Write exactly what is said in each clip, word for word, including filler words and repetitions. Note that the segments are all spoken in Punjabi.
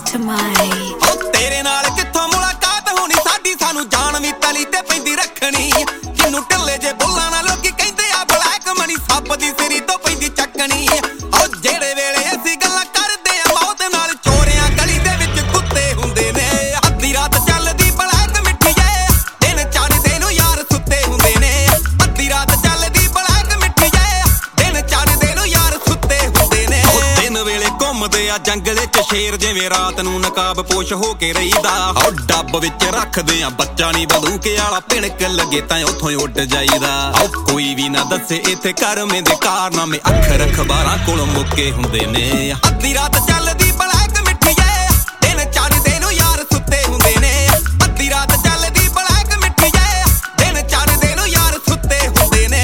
to my ਓ ਤੇਰੇ ਨਾਲ ਕਿੱਥੋਂ ਮੁਲਾਕਾਤ ਹੋਣੀ ਸਾਡੀ ਸਾਨੂੰ ਜਾਣ ਵੀ ਤਲੀ ਤੇ ਪੈਂਦੀ ਰੱਖਣੀ ਕਿਨੂੰ ਢਿੱਲੇ ਜੇ ਬੋਲਾਂ ਨਾ ਲੋਕੀ ਕਹਿੰਦੇ ਆ ਬਲੈਕ ਮਨੀ ਸੱਪ ਦੀ ਸਿਰੀ ਤੋਂ ਪੈਂਦੀ ਚੱਕਣੀ ਓ ਜਿਹੜੇ ਵੇਲੇ ਅਸੀਂ ਗੱਲਾਂ ਕਰਦੇ ਆ ਮੌਤ ਨਾਲ ਚੋਰਿਆਂ ਗਲੀ ਦੇ ਵਿੱਚ ਕੁੱਤੇ ਹੁੰਦੇ ਨੇ ਅੱਧੀ ਰਾਤ ਚੱਲਦੀ ਬਲੈਕ ਮਿੱਠੀਏ ਦਿਨ ਚੜ੍ਹਦੇ ਨੂੰ ਯਾਰ ਸੁੱਤੇ ਹੁੰਦੇ ਨੇ ਅੱਧੀ ਰਾਤ ਚੱਲਦੀ ਬਲੈਕ ਮਿੱਠੀਏ ਦਿਨ ਚੜ੍ਹਦੇ ਨੂੰ ਯਾਰ ਸੁੱਤੇ ਹੁੰਦੇ ਨੇ ਓ ਦਿਨ ਵੇਲੇ ਘੁੰਮਦੇ ਆ ਜੰਗਲੇ ਚ ਸ਼ੇਰ ਜਿਵੇਂ ਰਾਤ ਨੂੰ ਨਕਾਬ ਪੋਸ਼ ਹੋ ਕੇ ਰਹੀਦਾ ਓ ਡੱਬ ਵਿੱਚ ਰੱਖਦੇ ਆ ਬੱਚਾ ਨੀ ਬੰਦੂਕੇ ਵਾਲਾ ਭਿਣਕ ਲੱਗੇ ਤਾਂ ਉੱਥੋਂ ਉੱਡ ਜਾਈਦਾ ਓ ਕੋਈ ਵੀ ਨਾ ਦੱਸੇ ਇੱਥੇ ਕਰਮੇ ਦੇ ਕਾਰਨਾਮੇ ਅੱਖਰ ਅਖਬਾਰਾਂ ਕੋਲੋਂ ਮੁੱਕੇ ਹੁੰਦੇ ਨੇ ਅੱਧੀ ਰਾਤ ਚੱਲਦੀ ਬਲੈਕ ਮਿੱਠੀਏ ਦਿਨ ਚੜ੍ਹਦੇ ਨੂੰ ਯਾਰ ਸੁੱਤੇ ਹੁੰਦੇ ਨੇ ਅੱਧੀ ਰਾਤ ਚੱਲਦੀ ਬਲੈਕ ਮਿੱਠੀਏ ਦਿਨ ਚੜ੍ਹਦੇ ਨੂੰ ਯਾਰ ਸੁੱਤੇ ਹੁੰਦੇ ਨੇ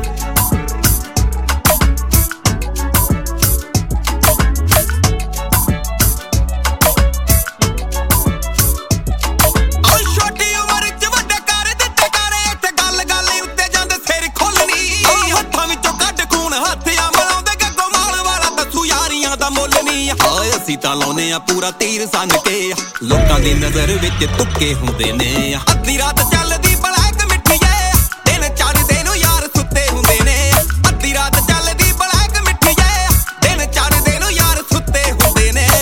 ਅਸੀਂ ਤਾਂ ਲਾਉਨੇ ਆ ਪੂਰਾ ਤੀਰ ਸੰਨ ਕੇ ਲੋਕਾਂ ਦੀ ਨਜ਼ਰ ਵਿੱਚ ਤੁੱਕੇ ਹੁੰਦੇ ਨੇ ਅੱਧੀ ਰਾਤ ਚੱਲਦੀ ਬਲੈਕ ਮਿੱਠੀਏ ਦਿਨ ਚੜ੍ਹਦੇ ਨੂੰ ਯਾਰ ਸੁੱਤੇ ਹੁੰਦੇ ਨੇ ਅੱਧੀ ਰਾਤ ਚੱਲਦੀ ਬਲੈਕ ਮਿੱਠੀਏ ਦਿਨ ਚੜ੍ਹਦੇ ਨੂੰ ਯਾਰ ਸੁੱਤੇ ਹੁੰਦੇ ਨੇ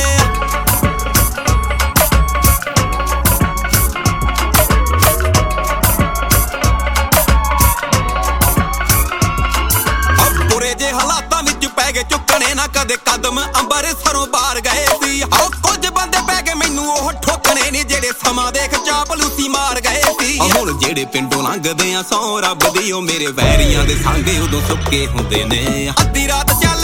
ਬੁਰੇ ਜੇ ਹਾਲਾਤਾਂ ਵਿੱਚ ਪੈ ਗਏ ਚੁੱਕਣੇ ਨਾ ਕਦੇ ਕਦਮ ਅੰਬਰਸਰੋਂ ਬਾਹਰ ਗਏ ਸੀ ਆਹ ਕੁਝ ਬੰਦੇ ਪੈ ਗਏ ਮੈਨੂੰ ਉਹ ਠੋਕਣੇ ਨੀ ਜਿਹੜੇ ਸਮਾਂ ਦੇਖ ਚਾਪਲੂਸੀ ਮਾਰ ਗਏ ਸੀ ਹੁਣ ਜਿਹੜੇ ਪਿੰਡੋਂ ਲੰਘਦੇ ਆ ਸੌ ਰੱਬ ਦੀ ਉਹ ਮੇਰੇ ਵੈਰੀਆਂ ਦੇ ਸੰਗੇ ਉਦੋਂ ਸੁੱਕੇ ਹੁੰਦੇ ਨੇ ਅੱਧੀ ਰਾਤ ਚੱਲ